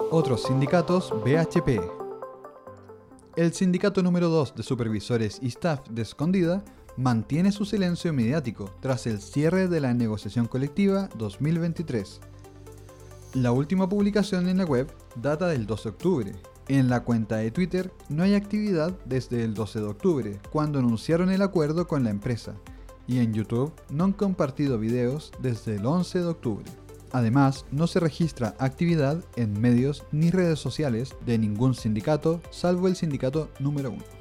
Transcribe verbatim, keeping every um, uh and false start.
Otros sindicatos B H P. El sindicato número dos de supervisores y staff de Escondida mantiene su silencio mediático tras el cierre de la negociación colectiva dos mil veintitrés. La última publicación en la web data del doce de octubre. En la cuenta de Twitter no hay actividad desde el doce de octubre, cuando anunciaron el acuerdo con la empresa, y en YouTube no han compartido videos desde el once de octubre. Además, no se registra actividad en medios ni redes sociales de ningún sindicato, salvo el sindicato número uno.